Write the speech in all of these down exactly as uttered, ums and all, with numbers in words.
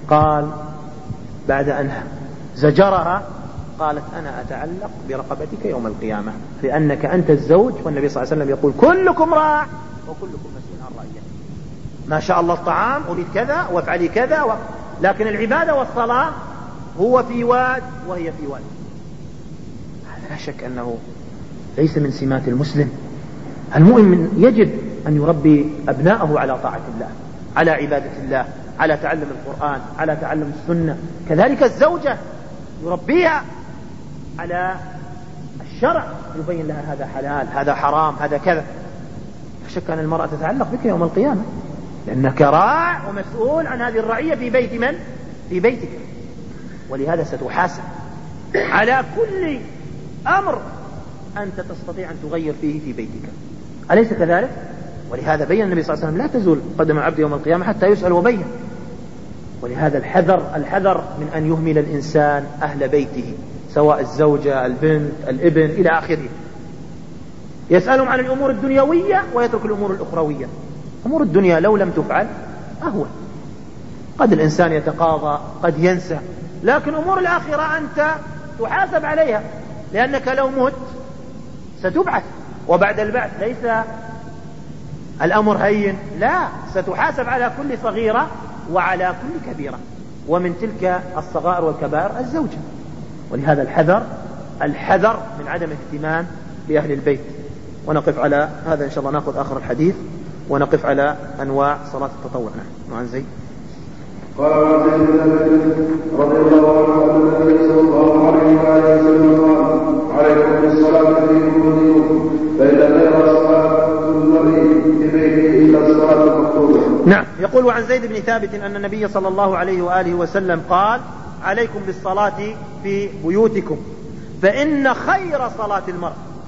قال بعد أن زجرها قالت أنا أتعلق برقبتك يوم القيامة لأنك أنت الزوج، والنبي صلى الله عليه وسلم يقول كلكم راع وكلكم مسؤول عن رعيته. ما شاء الله الطعام أريد كذا وافعلي كذا و... لكن العبادة والصلاة هو في واد وهي في واد. هذا لا شك أنه ليس من سمات المسلم. المؤمن يجب أن يربي أبناءه على طاعة الله، على عبادة الله، على تعلم القرآن، على تعلم السنة. كذلك الزوجة يربيها على الشرع، يبين لها هذا حلال هذا حرام هذا كذا. لا شك أن المرأة تتعلق بك يوم القيامة لأنك راع ومسؤول عن هذه الرعية في بيت من؟ في بيتك. ولهذا ستحاسب على كل أمر أنت تستطيع أن تغير فيه في بيتك، أليس كذلك؟ ولهذا بين النبي صلى الله عليه وسلم لا تزول قدم عبد يوم القيامة حتى يسأل وبين. ولهذا الحذر الحذر من أن يهمل الإنسان أهل بيته، سواء الزوجة البنت الابن إلى آخره. يسألهم عن الأمور الدنيوية ويترك الأمور الأخروية. أمور الدنيا لو لم تفعل أهون، قد الإنسان يتقاضى قد ينسى، لكن أمور الآخرة أنت تحاسب عليها، لأنك لو مت ستبعث، وبعد البعث ليس الأمر هين، لا، ستحاسب على كل صغيرة وعلى كل كبيرة، ومن تلك الصغائر والكبائر الزوجة. ولهذا الحذر الحذر من عدم اهتمام بأهل البيت. ونقف على هذا إن شاء الله، نأخذ آخر الحديث ونقف على أنواع صلاة التطوع. نعم. عن زيد قال عن زيد بن ثابت رضي الله عنه أن النبي صلى الله عليه وآله وسلم قال عليكم بالصلاة في بيوتكم فإن غير صلاة المرء في بيته إلا الصلاة المكتوبة. نعم. يقول عن زيد بن ثابت أن النبي صلى الله عليه وآله وسلم قال عليكم بالصلاة في بيوتكم فإن خير صلاة المرء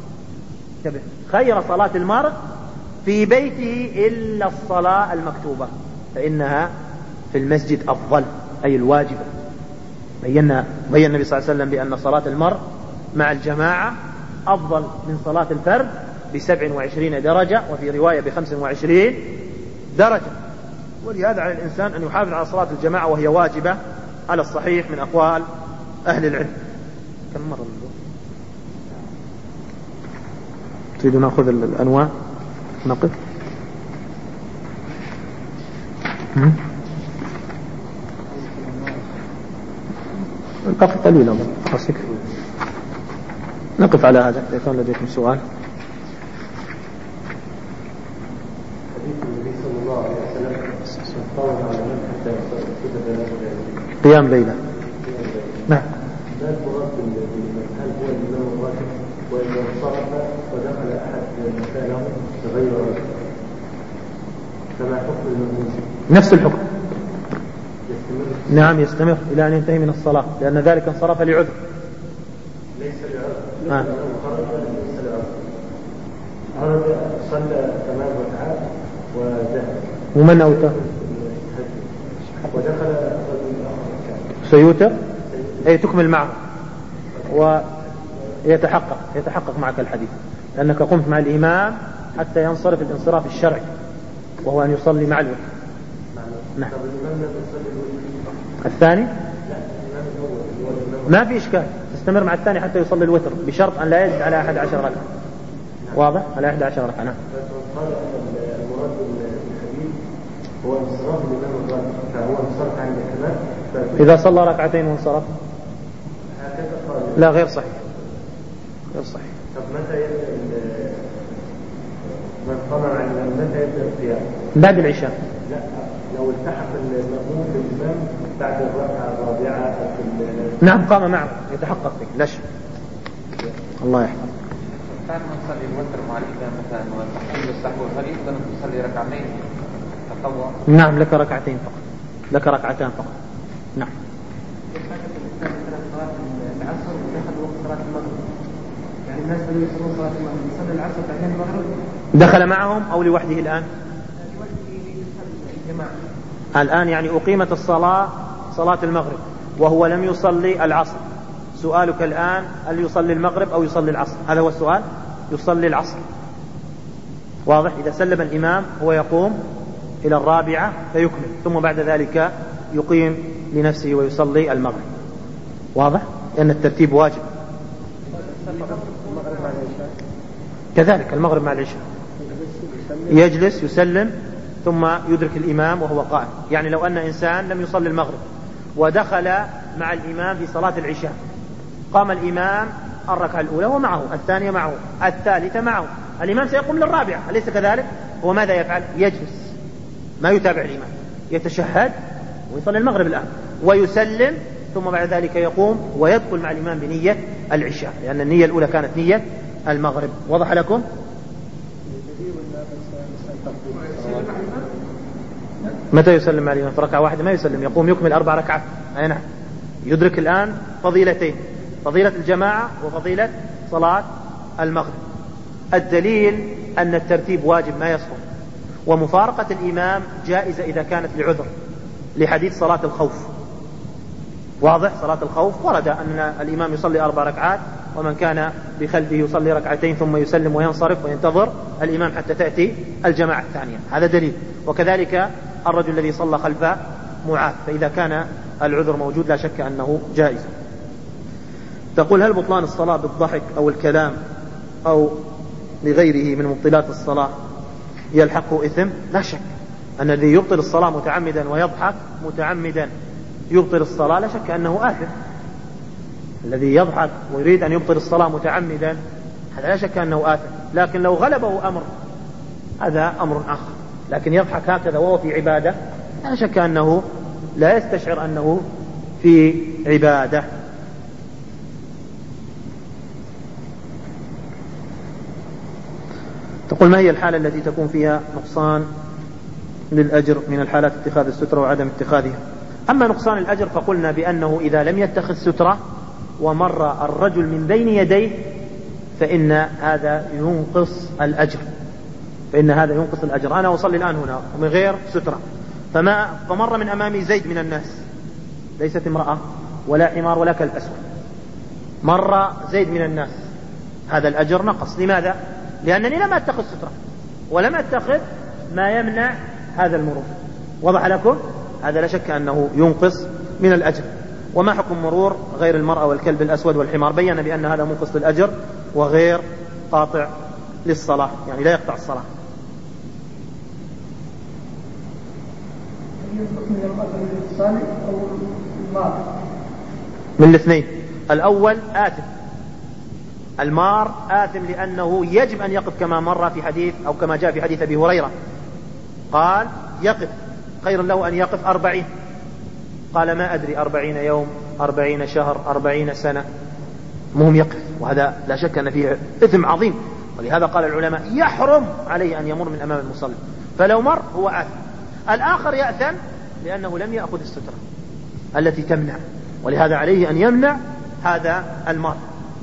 خير صلاة المرء في بيته إلا الصلاة المكتوبة فإنها في المسجد أفضل، أي الواجبة. بينا بين النبي صلى الله عليه وسلم بأن صلاة المرء مع الجماعة أفضل من صلاة الفرد بسبع وعشرين درجة، وفي رواية بخمس وعشرين درجة. ولهذا على الإنسان أن يحافظ على صلاة الجماعة وهي واجبة على الصحيح من أقوال أهل العلم. كم مرة نقول؟ تريد نأخذ الأنواع نقف؟ نقف قليلا أصلك. نقف على هذا إذا كان لديكم سؤال. حديث النبي صلى الله عليه وسلم طول على من حتى يصل قيام ليلة. نعم. ما المراد بالإمام؟ هل هو الإمام الراتب وإذا انصرف ودخل أحد مكانه تغير راتب كما حكم المأمون؟ نفس الحكم. يستمر؟ نعم يستمر إلى أن ينتهي من الصلاة، لأن ذلك انصرف لعذر. ليس لعذر. آه. خرج ليس لعذر. خرج صلى ثمان ركعات وذهب. ومن أوتى؟ ودخل سيوتر أي تكمل معه ويتحقق يتحقق معك الحديث، لأنك قمت مع الإمام حتى ينصرف الانصراف الشرعي وهو أن يصلي مع الوتر. نعم. الثاني ما في إشكال، تستمر مع الثاني حتى يصلي الوتر بشرط أن لا يزد على أحد عشر ركعة. واضح؟ على أحد عشر ركعة. نعم. قال المراد بالحديث هو انصراف الإمام الراتب، فهو انصرف عن الإمام إذا صلى ركعتين وانصرف هكذا قال. لا، غير صحيح غير صحيح. طب متى يبدأ من قام عن الإمام متى يبدأ القيام؟ بعد العشاء. لا، لو التحق المأموم بالإمام بعد الركعة الرابعة. نعم قام معه يتحقق به لا شك. الله يحفظ. كان نصلي الوتر مع الإمام مثلا ونحل السحو هل يقدر نصلي ركعتين تطوع؟ نعم لك ركعتين فقط، لك ركعتان فقط. نعم. العصر ودخل وقت صلاة المغرب، يعني الناس بدأوا يصلون صلاة المغرب يصلي العصر بعدين المغرب. دخل معهم أو لوحده الآن؟ الآن يعني أقيمت الصلاة صلاة المغرب وهو لم يصلي العصر. سؤالك الآن هل يصلي المغرب أو يصلي العصر؟ هذا هو السؤال. يصلي العصر. واضح؟ إذا سلم الإمام هو يقوم إلى الرابعة فيكمل، ثم بعد ذلك يقيم لنفسه ويصلي المغرب. واضح؟ لأن الترتيب واجب. كذلك المغرب مع العشاء يجلس يسلم ثم يدرك الإمام وهو قائم. يعني لو أن إنسان لم يصلي المغرب ودخل مع الإمام في صلاة العشاء، قام الإمام الركعة الأولى ومعه، الثانية معه، الثالثة معه، الإمام سيقوم للرابعة، أليس كذلك؟ هو ماذا يفعل؟ يجلس، ما يتابع الإمام، يتشهد ويصلي المغرب الآن ويسلم، ثم بعد ذلك يقوم ويدخل مع الإمام بنية العشاء، لأن النية الأولى كانت نية المغرب. وضح لكم؟ متى يسلم مع الإمام؟ في ركعة واحدة ما يسلم، يقوم يكمل أربع ركعات. أي نعم، يدرك الآن فضيلتين، فضيلة الجماعة وفضيلة صلاة المغرب. الدليل أن الترتيب واجب ما يسقط، ومفارقة الإمام جائزة إذا كانت لعذر، لحديث صلاة الخوف. واضح؟ صلاة الخوف ورد أن الإمام يصلي أربع ركعات، ومن كان بخلفه يصلي ركعتين ثم يسلم وينصرف وينتظر الإمام حتى تأتي الجماعة الثانية. هذا دليل. وكذلك الرجل الذي صلى خلف معاذ، فإذا كان العذر موجود لا شك أنه جائز. تقول: هل بطلان الصلاة بالضحك أو الكلام أو لغيره من مبطلات الصلاة يلحقه إثم؟ لا شك أن الذي يبطل الصلاة متعمدا ويضحك متعمدا يبطل الصلاة لا شك أنه آثم. الذي يضحك ويريد أن يبطل الصلاة متعمدا هذا لا شك أنه آثم، لكن لو غلبه أمر هذا أمر آخر. لكن يضحك هكذا وهو في عبادة لا شك أنه لا يستشعر أنه في عبادة. تقول: ما هي الحالة التي تكون فيها نقصان للأجر من الحالات اتخاذ السترة وعدم اتخاذها؟ أما نقصان الأجر فقلنا بأنه إذا لم يتخذ سترة ومر الرجل من بين يديه فإن هذا ينقص الأجر، فإن هذا ينقص الأجر. أنا أصلي الآن هنا من غير سترة، فما فمر من أمامي زيد من الناس، ليست امرأة ولا حمار ولا كلب أسود، مر زيد من الناس، هذا الأجر نقص. لماذا؟ لأنني لم أتخذ سترة ولم أتخذ ما يمنع هذا المرور. وضح لكم؟ هذا لا شك أنه ينقص من الأجر. وما حكم مرور غير المرأة والكلب الأسود والحمار؟ بيّن بأن هذا منقص للأجر وغير قاطع للصلاة، يعني لا يقطع الصلاة. من الاثنين. الأول آثم، المار آثم لأنه يجب أن يقف كما مر في حديث أو كما جاء في حديث أبي هريرة، قال يقف، خير له أن يقف أربعين، قال ما أدري أربعين يوم أربعين شهر أربعين سنة، مهم يقف، وهذا لا شك أن فيه إثم عظيم. ولهذا قال العلماء يحرم عليه أن يمر من أمام المصلي، فلو مر هو آثم. الآخر يأثم لأنه لم يأخذ السترة التي تمنع، ولهذا عليه أن يمنع هذا المار.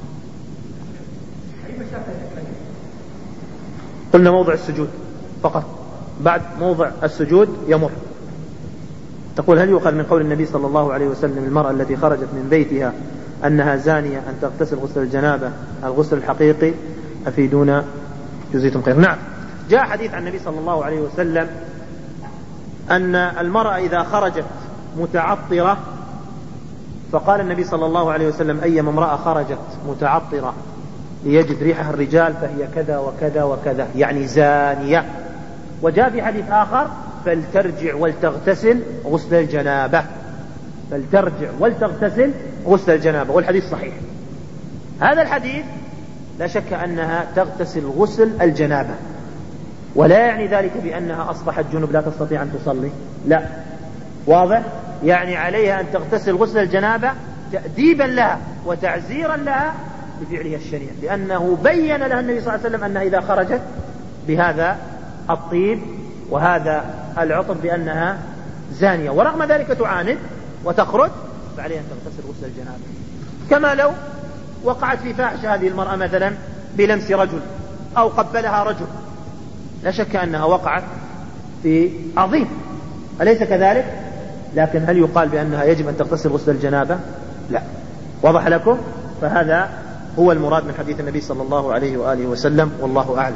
قلنا موضع السجود فقط، بعد موضع السجود يمر. تقول: هل يؤخذ من قول النبي صلى الله عليه وسلم المرأة التي خرجت من بيتها أنها زانية أن تغتسل غسل الجنابة الغسل الحقيقي؟ أفيدونا جزيتم خير. نعم، جاء حديث عن النبي صلى الله عليه وسلم أن المرأة إذا خرجت متعطرة، فقال النبي صلى الله عليه وسلم: أيما امرأة خرجت متعطرة ليجد ريحها الرجال فهي كذا وكذا وكذا، يعني زانية. وجاء في حديث آخر: فلترجع ولتغتسل غسل الجنابة، فلترجع ولتغتسل غسل الجنابة، والحديث صحيح. هذا الحديث لا شك أنها تغتسل غسل الجنابة، ولا يعني ذلك بأنها أصبحت جنب لا تستطيع أن تصلي، لا، واضح؟ يعني عليها أن تغتسل غسل الجنابة تأديبا لها وتعزيرا لها بفعلها الشنيع، لأنه بين لها النبي صلى الله عليه وسلم أنها إذا خرجت بهذا الطيب وهذا العطر بأنها زانية، ورغم ذلك تعاند وتخرج، فعليها أن تغتسل غسل الجنابة. كما لو وقعت في فاحشة هذه المرأة مثلا بلمس رجل أو قبلها رجل، لا شك أنها وقعت في عظيم، أليس كذلك؟ لكن هل يقال بأنها يجب أن تغتسل غسل الجنابة؟ لا. وضح لكم؟ فهذا هو المراد من حديث النبي صلى الله عليه وآله وسلم، والله أعلم.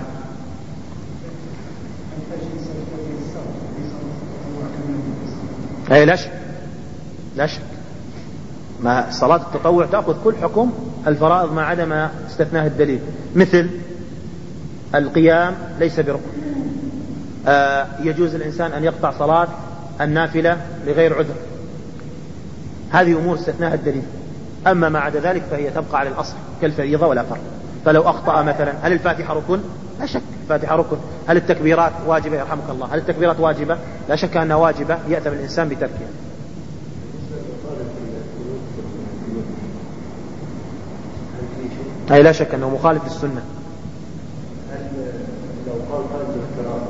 أي لا شك لا شك. ما صلاة التطوع تأخذ كل حكم الفرائض ما عدا ما استثناه الدليل، مثل القيام ليس بركن، آه يجوز الإنسان أن يقطع صلاة النافلة لغير عذر، هذه أمور استثناها الدليل. أما ما عدا ذلك فهي تبقى على الأصل كالفريضة ولا فرق. فلو أخطأ مثلا، هل الفاتحة ركن؟ لا شك الفاتحة ركن. هل التكبيرات واجبة؟ يرحمك الله. هل التكبيرات واجبة؟ لا شك أنها واجبة، يأثم الإنسان بتركها. أي لا شك أنه مخالف للسنة. لو قال قال بالقراءة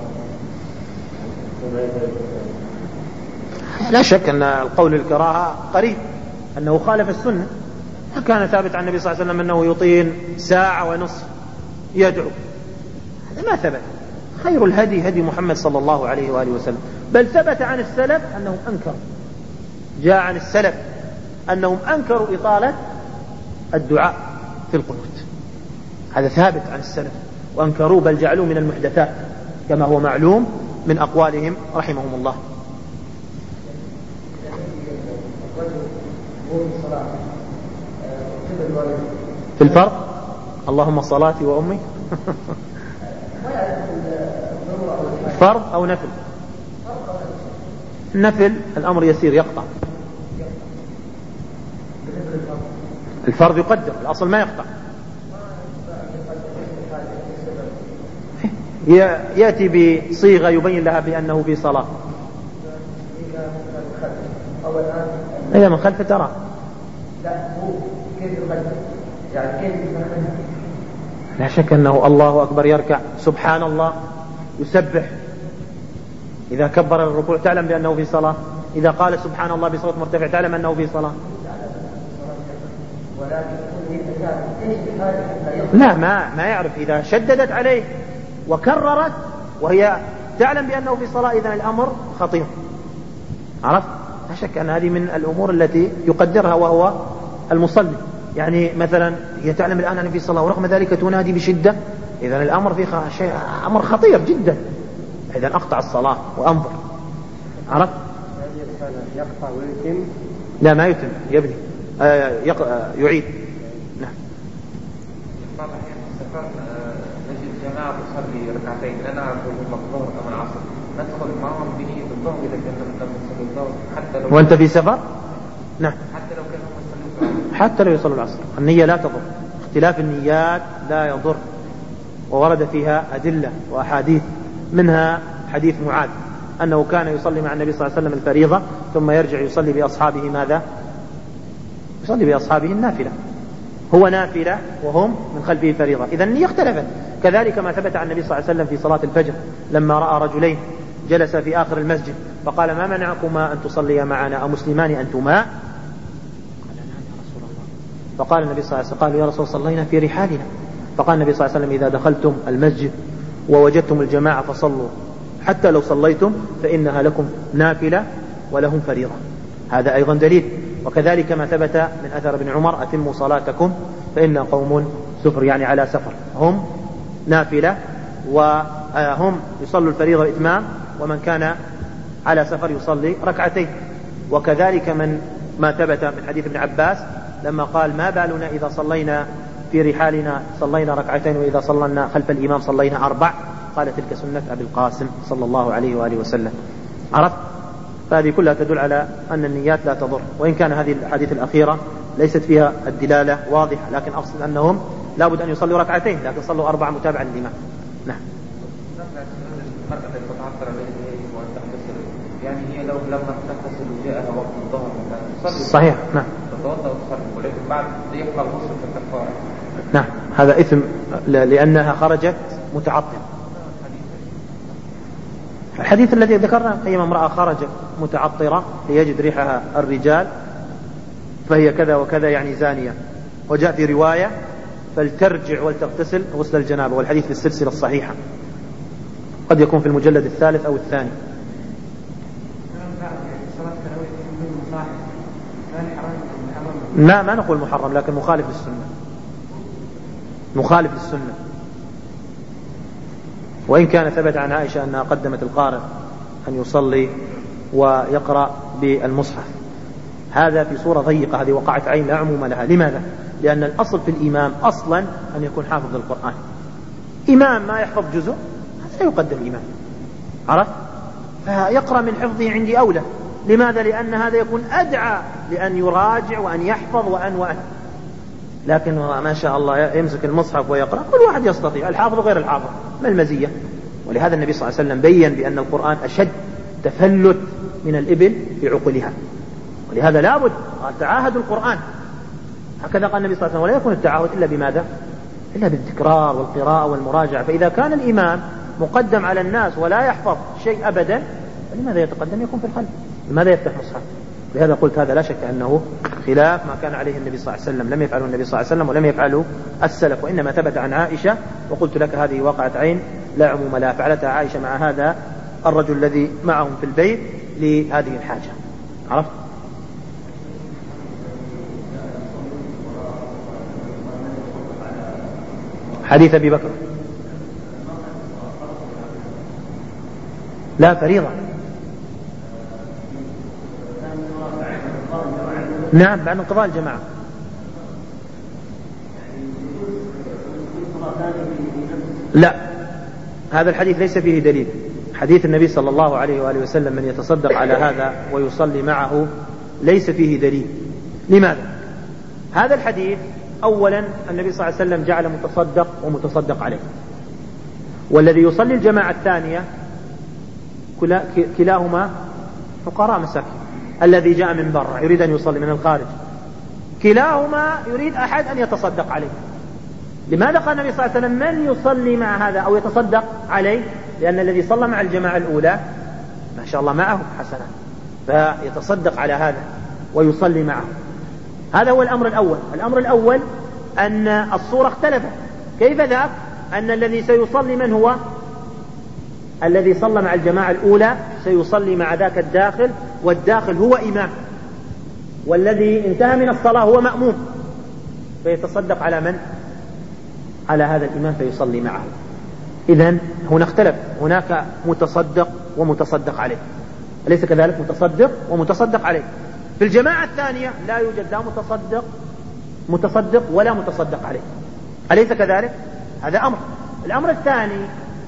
لا شك أن القول الكراهة قريب، أنه خالف السنة. كان ثابت عن النبي صلى الله عليه وسلم أنه يطيل ساعة ونصف يدعو، هذا ما ثبت. خير الهدي هدي محمد صلى الله عليه وآله وسلم، بل ثبت عن السلف أنهم أنكروا، جاء عن السلف أنهم أنكروا إطالة الدعاء في القنوت، هذا ثابت عن السلف، وأنكروه بل جعلوه من المحدثات كما هو معلوم من أقوالهم رحمهم الله. في الفرق اللهم صلاتي وأمي فرض أو نفل؟ النفل الأمر يسير يقطع، الفرض يقدر، الأصل ما يقطع. يأتي بصيغة يبين لها بأنه في صلاة. إذا من خلف ترى لا شك أنه الله أكبر يركع، سبحان الله يسبح، إذا كبر الركوع تعلم بأنه في صلاة، إذا قال سبحان الله بصوت مرتفع تعلم أنه في صلاة. لا ما ما يعرف، إذا شددت عليه وكررت وهي تعلم بأنه في صلاة إذن الأمر خطير، عرفت؟ لا شك أن هذه من الأمور التي يقدرها وهو المصلي. يعني مثلا هي تعلم الآن أنه في صلاة ورغم ذلك تنادي بشدة، إذن الأمر في شيء أمر خطير جدا، إذن أقطع الصلاة وأنظر، عرفت؟ يقطع ويتم؟ لا ما يتم، يبني آه يق... آه يعيد. نعم. بعض الأحيان في السفر نجد جماعة تصلي ركعتين، لا نعرف هم الظهر أم العصر، ندخل معهم بنية الظهر إذا كنا لم نصلي الظهر حتى لو وأنت في سفر؟ نعم. حتى لو كانوا يصلوا العصر. حتى لو يصلوا العصر، النية لا تضر، اختلاف النيات لا يضر، وورد فيها أدلة وأحاديث، منها حديث معاذ أنه كان يصلي مع النبي صلى الله عليه وسلم الفريضة ثم يرجع يصلي بأصحابه ماذا؟ يصلي بأصحابه النافلة، هو نافلة وهم من خلفه فريضة، إذا النية اختلفت. كذلك ما ثبت عن النبي صلى الله عليه وسلم في صلاة الفجر لما رأى رجلين جلس في آخر المسجد فقال ما منعكما أن تصليا معنا أمسلمان أنتما؟ فقال النبي صلى الله عليه وسلم قالوا يا رسول صلينا في رحالنا، فقال النبي صلى الله عليه وسلم إذا دخلتم المسجد ووجدتم الجماعة فصلوا، حتى لو صليتم فإنها لكم نافلة ولهم فريضة، هذا أيضا دليل. وكذلك ما ثبت من أثر ابن عمر أتموا صلاتكم فإن قوم سفر، يعني على سفر، هم نافلة وهم يصلوا الفريضة إتمام، ومن كان على سفر يصلي ركعتين. وكذلك من ما ثبت من حديث ابن عباس لما قال ما بالنا إذا صلينا في رحالنا صلينا ركعتين وإذا صلينا خلف الإمام صلينا أربع، قال تلك سنة أبي القاسم صلى الله عليه وآله وسلم، عرفت؟ فهذه كلها تدل على أن النيات لا تضر، وإن كان هذه الحديث الأخيرة ليست فيها الدلالة واضحة، لكن أقصد أنهم لابد أن يصلوا ركعتين لكن صلوا أربع متابعا للإمام. نعم. يعني هي لو لما تغتسل وجاءها وقت الظهر صحيح، نعم، تتوضأ وتصلي، ولكن بعد يقرأ الغسل في الكفارة. نعم، هذا إثم لأنها خرجت متعطلة. الحديث الذي ذكرنا أيما امرأة خرجت متعطرة ليجد ريحها الرجال فهي كذا وكذا يعني زانية، وجاء في رواية فلترجع ولتغتسل غسل الجنابة، والحديث في السلسلة الصحيحة، قد يكون في المجلد الثالث أو الثاني. لا ما نقول محرم، لكن مخالف للسنة، مخالف للسنة. وإن كان ثبت عن عائشة أنها قدمت القارئ أن يصلي ويقرأ بالمصحف، هذا في صورة ضيقة، هذه وقعت عين لا عموم لها. لماذا؟ لأن الأصل في الإمام أصلا أن يكون حافظ القرآن. إمام ما يحفظ جزء هذا لا يقدم إمام، عرفت؟ فيقرأ من حفظه عندي أولى. لماذا؟ لأن هذا يكون أدعى لأن يراجع وأن يحفظ وأن وأن لكن ما شاء الله يمسك المصحف ويقرأ، كل واحد يستطيع، الحافظ غير الحافظ، ما المزية؟ ولهذا النبي صلى الله عليه وسلم بيّن بأن القرآن أشد تفلت من الإبل في عقلها، ولهذا لابد قال تعاهدوا القرآن. هكذا قال النبي صلى الله عليه وسلم. ولا يكون التعاهد إلا بماذا؟ إلا بالتكرار والقراءة والمراجعة. فإذا كان الإمام مقدم على الناس ولا يحفظ شيء أبدا، فلماذا يتقدم؟ يكون في الخلف، لماذا يفتح مصحف؟ لهذا قلت هذا لا شك أنه خلاف ما كان عليه النبي صلى الله عليه وسلم، لم يفعله النبي صلى الله عليه وسلم ولم يفعله السلف، وإنما ثبت عن عائشة. وقلت لك هذه وقعت عين لا عموم لها، فعلتها عائشة مع هذا الرجل الذي معهم في البيت لهذه الحاجة، عرفت؟ حديث أبي بكر لا فريضة، نعم بعد انقضاء الجماعة. لا، هذا الحديث ليس فيه دليل. حديث النبي صلى الله عليه وآله وسلم من يتصدق على هذا ويصلي معه ليس فيه دليل. لماذا؟ هذا الحديث أولا النبي صلى الله عليه وسلم جعل متصدق ومتصدق عليه، والذي يصلي الجماعة الثانية كلاهما فقراء مساكين. الذي جاء من برا يريد أن يصلي من الخارج، كلاهما يريد أحد أن يتصدق عليه. لماذا قال النبي صلى الله عليه وسلم من يصلي مع هذا أو يتصدق عليه؟ لأن الذي صلى مع الجماعة الأولى ما شاء الله معه حسنة، فيتصدق على هذا ويصلي معه. هذا هو الأمر الأول. الأمر الأول أن الصورة اختلفت. كيف ذاك؟ أن الذي سيصلي من هو؟ الذي صلى مع الجماعة الأولى سيصلي مع ذاك الداخل، والداخل هو إمام، والذي انتهى من الصلاة هو مأموم، فيتصدق على من؟ على هذا الإمام فيصلي معه. إذن هنا اختلف، هناك متصدق ومتصدق عليه، أليس كذلك؟ متصدق ومتصدق عليه. في الجماعة الثانية لا يوجد لا متصدق متصدق ولا متصدق عليه، أليس كذلك؟ هذا أمر. الأمر الثاني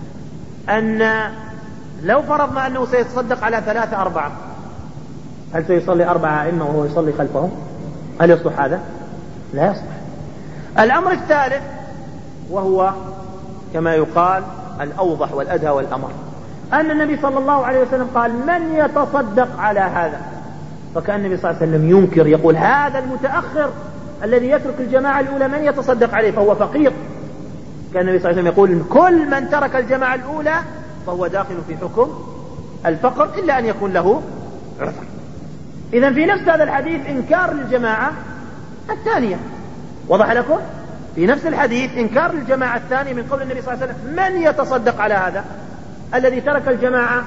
أن لو فرضنا أنه سيتصدق على ثلاثة أربعة، هل سيصلي أربعة أئمة وهو يصلي خلفهم؟ هل يصلح هذا؟ لا يصلح. الأمر الثالث وهو كما يقال الأوضح والأدهى والأمر، أن النبي صلى الله عليه وسلم قال من يتصدق على هذا، فكان النبي صلى الله عليه وسلم ينكر، يقول هذا المتأخر الذي يترك الجماعة الأولى من يتصدق عليه فهو فقير. كان النبي صلى الله عليه وسلم يقول كل من ترك الجماعة الأولى فهو داخل في حكم الفقر إلا أن يكون له عذر. إذن في نفس هذا الحديث إنكار للجماعة الثانية. وضح لكم؟ في نفس الحديث إنكار للجماعة الثانية من قول النبي صلى الله عليه وسلم من يتصدق على هذا الذي ترك الجماعة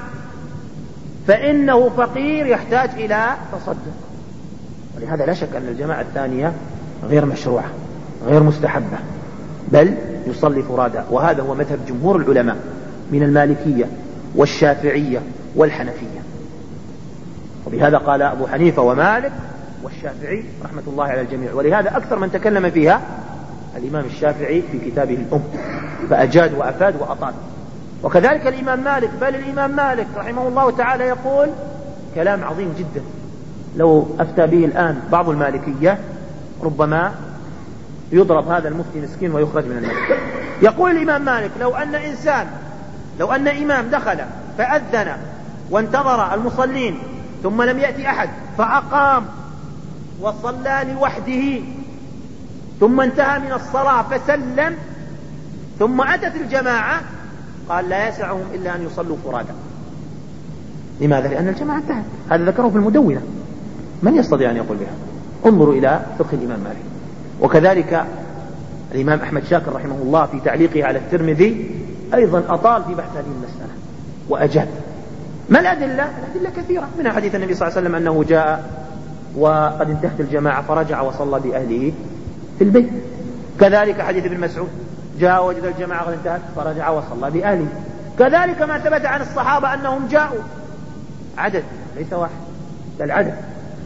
فإنه فقير يحتاج إلى تصدق. ولهذا لا شك أن الجماعة الثانية غير مشروعة غير مستحبة، بل يصلي فرادى. وهذا هو مذهب جمهور العلماء من المالكية والشافعية والحنفية. وبهذا قال أبو حنيفة ومالك والشافعي رحمة الله على الجميع. ولهذا أكثر من تكلم فيها الإمام الشافعي في كتابه الأم، فأجاد وأفاد وأطال. وكذلك الإمام مالك، بل الإمام مالك رحمه الله تعالى يقول كلام عظيم جدا لو أفتى به الآن بعض المالكية ربما يضرب هذا المفتي مسكين ويخرج من المسجد. يقول الإمام مالك لو أن إنسان لو أن إمام دخل فأذن وانتظر المصلين ثم لم يأتي أحد فأقام وصلى لوحده ثم انتهى من الصلاة فسلم ثم أتت الجماعة، قال لا يسعهم إلا أن يصلوا فرادا. لماذا؟ لأن الجماعة انتهت. هذا ذكره في المدونة، من يستطيع أن يقول بها؟ انظروا إلى فقه الإمام مالك. وكذلك الإمام أحمد شاكر رحمه الله في تعليقه على الترمذي أيضا أطال في بحث هذه المسألة وأجاب. ما الأدلة؟ الأدلة كثيرة، من حديث النبي صلى الله عليه وسلم أنه جاء وقد انتهت الجماعة فرجع وصلى بأهله في البيت. كذلك حديث ابن مسعود جاء وجد الجماعة قد انتهت فرجع وصلى بأهله. كذلك ما ثبت عن الصحابة أنهم جاءوا عدد ليس واحد بل عدد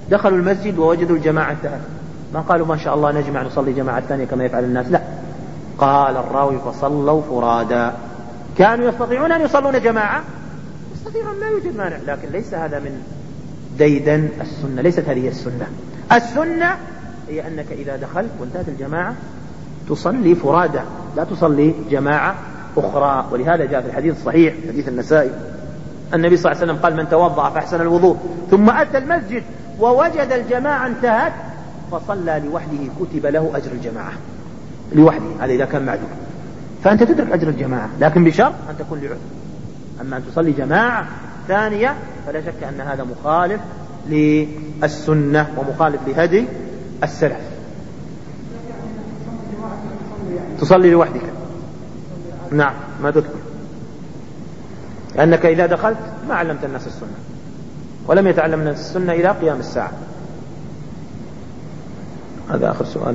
دخلوا المسجد ووجدوا الجماعة انتهت، ما قالوا ما شاء الله نجمع نصلي جماعة ثانية كما يفعل الناس، لا، قال الراوي فصلوا فرادا. كانوا يستطيعون أن يصلون جماعة، يستطيعون، لا يوجد مانع، لكن ليس هذا من ديدن السنة، ليست هذه السنة. السنة هي أنك إذا دخلت وانتهت الجماعة تصلي فرادا، لا تصلي جماعة أخرى. ولهذا جاء في الحديث الصحيح حديث النسائي النبي صلى الله عليه وسلم قال من توضأ فأحسن الوضوء ثم أتى المسجد ووجد الجماعة انتهت فصلى لوحده كتب له أجر الجماعة لوحده، هذا إذا كان معذور، فأنت تدرك أجر الجماعة، لكن بشرط أن تكون لعذر. أما أن تصلي جماعة ثانية فلا شك أن هذا مخالف للسنة ومخالف لهدي السلف. تصلي لوحدك، نعم، ما تدخل، لأنك إذا دخلت ما علمت الناس السنة، ولم يتعلم الناس السنة إلى قيام الساعة. هذا آخر سؤال.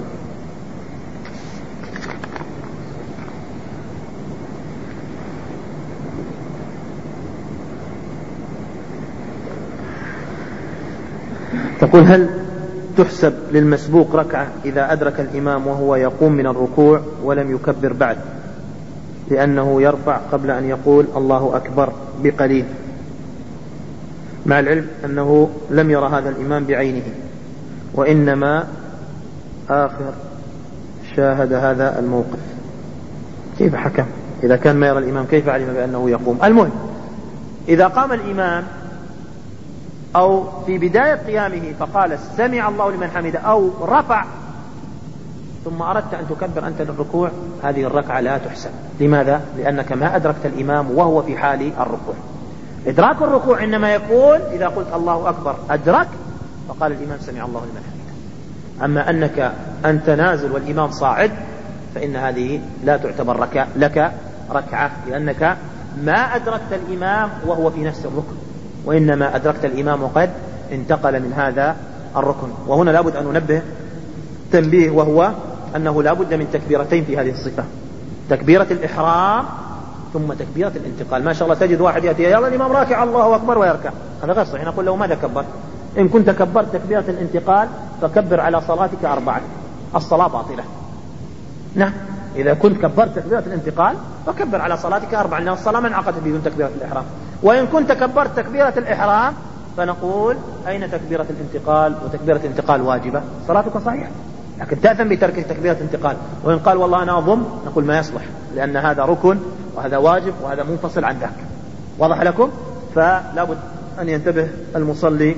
تقول هل تحسب للمسبوق ركعة إذا أدرك الإمام وهو يقوم من الركوع ولم يكبر بعد، لأنه يرفع قبل أن يقول الله أكبر بقليل، مع العلم أنه لم يرى هذا الإمام بعينه وإنما آخر شاهد هذا الموقف؟ كيف حكم إذا كان ما يرى الإمام؟ كيف علم بأنه يقوم؟ المهم إذا قام الإمام أو في بداية قيامه فقال سمع الله لمن حمده أو رفع ثم أردت أن تكبر أنت للركوع، هذه الركعة لا تحسب. لماذا؟ لأنك ما أدركت الإمام وهو في حال الركوع. إدراك الركوع إنما يكون إذا قلت الله أكبر أدرك فقال الإمام سمع الله لمن حمده. أما أنك أنت نازل والإمام صاعد فإن هذه لا تعتبر ركعة لك ركعة، لأنك ما أدركت الإمام وهو في نفس الركن، وإنما أدركت الإمام وقد انتقل من هذا الركن. وهنا لابد أن ننبه تنبيه، وهو أنه لابد من تكبيرتين في هذه الصفة، تكبيرة الإحرام ثم تكبيرة الانتقال. ما شاء الله تجد واحد يأتي يلا الإمام راكع الله أكبر ويركع، هذا غير صحيح. نقول له ماذا كبر؟ إن كنت كبرت تكبيرة الانتقال فكبر على صلاتك أربعة، الصلاة باطلة. نعم، إذا كنت كبرت تكبيرة الانتقال فكبر على صلاتك أربعة، لأن الصلاة ما انعقدت بدون تكبيرة الإحرام. وإن كنت كبرت تكبيرة الإحرام فنقول أين تكبيرة الانتقال؟ وتكبيرة الانتقال واجبة، صلاتك صحيحة، لكن تأثم بترك تكبيرة الانتقال. وإن قال والله أنا أضم، نقول ما يصلح، لأن هذا ركن وهذا واجب وهذا منفصل عن ذاك. واضح لكم؟ فلا بد أن ينتبه المصلي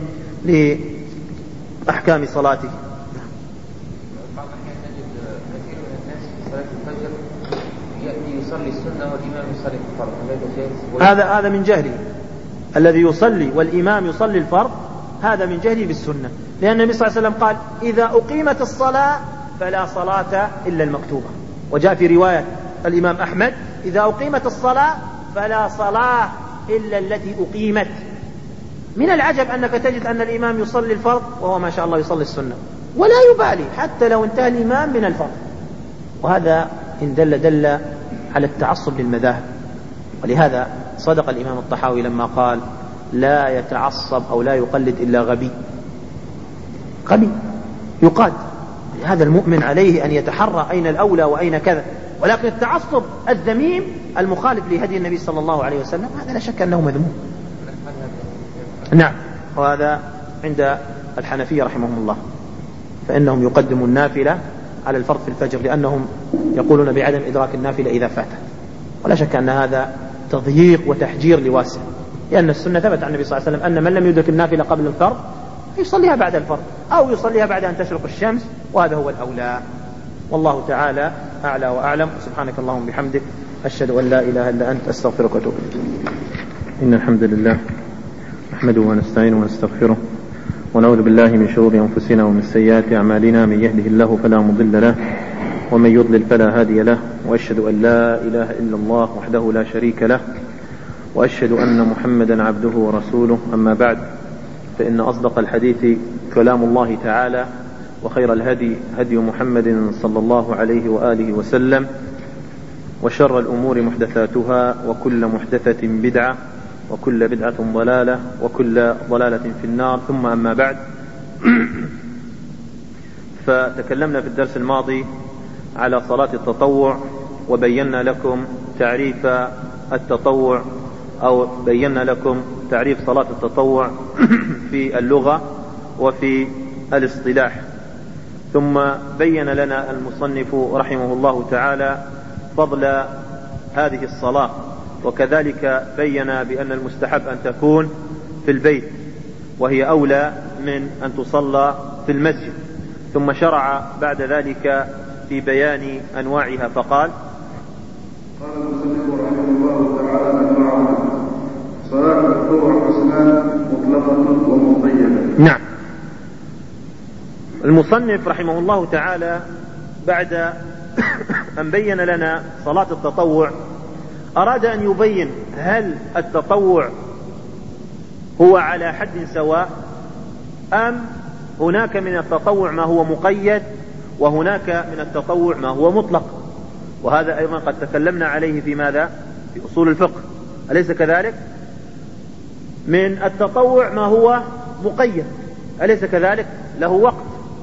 لأحكام صلاته. بعض الأحيان نجد كثير من الناس في صلاة الفجر يأتي يصلي السنة والإمام يصلي الفرض، هذا جائز؟ هذا هذا من جهله. الذي يصلي والإمام يصلي الفرض هذا من جهله بالسنة، لأن النبي صلى الله عليه وسلم قال إذا أقيمت الصلاة فلا صلاة إلا المكتوبة. وجاء في رواية الإمام أحمد إذا أقيمت الصلاة فلا صلاة إلا التي أقيمت. من العجب أنك تجد أن الإمام يصلي الفرض وهو ما شاء الله يصلي السنة ولا يبالي حتى لو انتهى الإمام من الفرض، وهذا إن دل دل على التعصب للمذاهب. ولهذا صدق الإمام الطحاوي لما قال لا يتعصب أو لا يقلد إلا غبي. غبي يقاد. هذا المؤمن عليه أن يتحرى أين الأولى وأين كذا، ولكن التعصب الذميم المخالف لهدي النبي صلى الله عليه وسلم هذا لا شك أنه مذموم. نعم، وهذا عند الحنفية رحمهم الله، فإنهم يقدموا النافلة على الفرض في الفجر، لأنهم يقولون بعدم إدراك النافلة إذا فاتت. ولا شك أن هذا تضييق وتحجير لواسع، لأن السنة ثبت عن النبي صلى الله عليه وسلم أن من لم يدرك النافلة قبل الفرض يصليها بعد الفرض أو يصليها بعد أن تشرق الشمس، وهذا هو الأولى. والله تعالى أعلى وأعلم. سبحانك اللهم بحمدك أشهد أن لا إله إلا أنت أستغفرك وأتوب إليك. إن الحمد لله نحمده ونستعينه ونستغفره ونعوذ بالله من شرور أنفسنا ومن سيئات أعمالنا، من يهده الله فلا مضل له ومن يضلل فلا هادي له، وأشهد أن لا إله إلا الله وحده لا شريك له، وأشهد أن محمدا عبده ورسوله. أما بعد، فإن أصدق الحديث كلام الله تعالى، وخير الهدي هدي محمد صلى الله عليه وآله وسلم، وشر الأمور محدثاتها، وكل محدثة بدعة، وكل بدعة ضلالة، وكل ضلالة في النار. ثم أما بعد فتكلمنا في الدرس الماضي على صلاة التطوع، وبينا لكم تعريف التطوع، أو بينا لكم تعريف صلاة التطوع في اللغة وفي الاصطلاح. ثم بين لنا المصنف رحمه الله تعالى فضل هذه الصلاة، وكذلك بين بأن المستحب أن تكون في البيت، وهي أولى من أن تصلى في المسجد. ثم شرع بعد ذلك في بيان أنواعها فقال: قال المصنف رحمه الله تعالى: أنواعها صلاة التطوع قسمان، مطلقة ومقيدة. نعم. المصنف رحمه الله تعالى بعد أن بين لنا صلاة التطوع أراد أن يبين هل التطوع هو على حد سواء، أم هناك من التطوع ما هو مقيد وهناك من التطوع ما هو مطلق. وهذا أيضا قد تكلمنا عليه في ماذا؟ في أصول الفقه، أليس كذلك؟ من التطوع ما هو مقيد، أليس كذلك؟ له وقت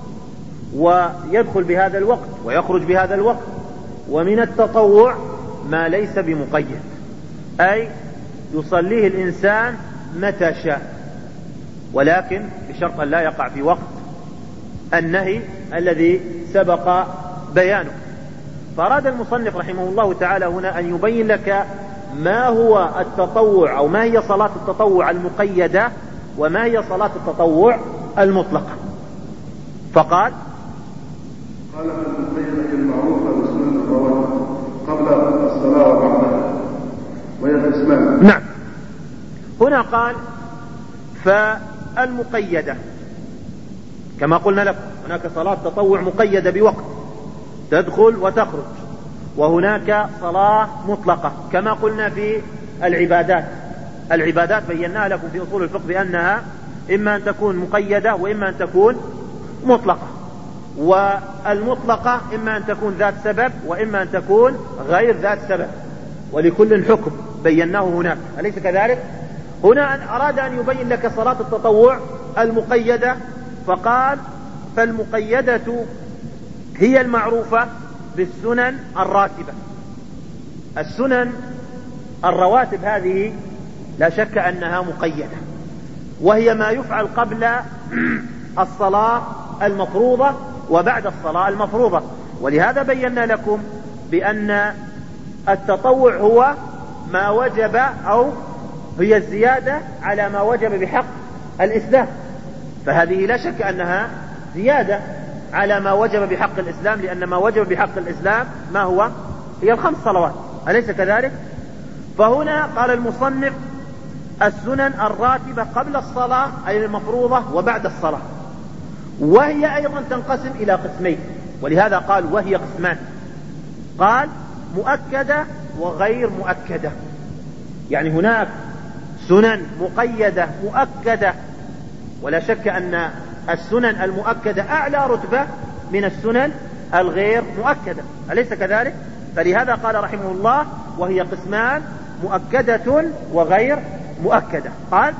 ويدخل بهذا الوقت ويخرج بهذا الوقت. ومن التطوع ما ليس بمقيد، أي يصليه الإنسان متى شاء، ولكن بشرط أن لا يقع في وقت النهي الذي سبق بيانه. فأراد المصنف رحمه الله تعالى هنا أن يبين لك ما هو التطوع، أو ما هي صلاة التطوع المقيدة وما هي صلاة التطوع المطلقة. فقال: قال: المقيدة المعروفة بسنة الرواتب قبل الصلاة وبعدها، وهي القسمان. نعم. هنا قال: فالمقيدة كما قلنا لكم هناك صلاة تطوع مقيدة بوقت تدخل وتخرج، وهناك صلاة مطلقة كما قلنا في العبادات. العبادات بيناها لكم في أصول الفقه بأنها إما أن تكون مقيدة وإما أن تكون مطلقة، والمطلقة إما أن تكون ذات سبب وإما أن تكون غير ذات سبب، ولكل حكم بيناه هناك، أليس كذلك؟ هنا أراد أن يبين لك صلاة التطوع المقيدة، فقال: فالمقيدة هي المعروفة بالسنن الراتبة. السنن الرواتب هذه لا شك أنها مقيدة، وهي ما يفعل قبل الصلاة المفروضة وبعد الصلاة المفروضة. ولهذا بينا لكم بأن التطوع هو ما وجب، أو هي الزيادة على ما وجب بحق الإسلام، فهذه لا شك أنها زيادة على ما وجب بحق الإسلام، لأن ما وجب بحق الإسلام ما هو؟ هي الخمس صلوات، أليس كذلك؟ فهنا قال المصنف: السنن الراتبة قبل الصلاة أي المفروضة وبعد الصلاة، وهي أيضا تنقسم إلى قسمين، ولهذا قال وهي قسمان. قال: مؤكدة وغير مؤكدة، يعني هناك سنن مقيدة مؤكدة، ولا شك أن السنن المؤكدة أعلى رتبة من السنن الغير مؤكدة، أليس كذلك؟ فلهذا قال رحمه الله: وهي قسمان، مؤكدة وغير مؤكدة. قال: